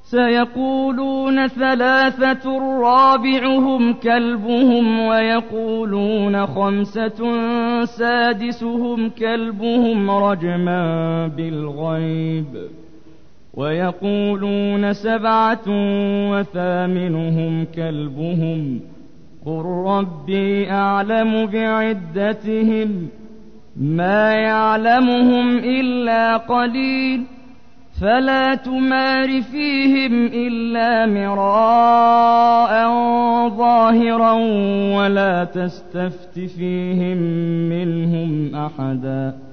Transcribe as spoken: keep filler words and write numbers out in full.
سيقولون ثلاثة رابعهم كلبهم ويقولون خمسة سادسهم كلبهم رجما بالغيب ويقولون سبعة وثامنهم كلبهم قل ربي أعلم بعدتهم ما يعلمهم إلا قليل فلا تمار فيهم إلا مراء ظاهرا ولا تستفت فيهم منهم أحدا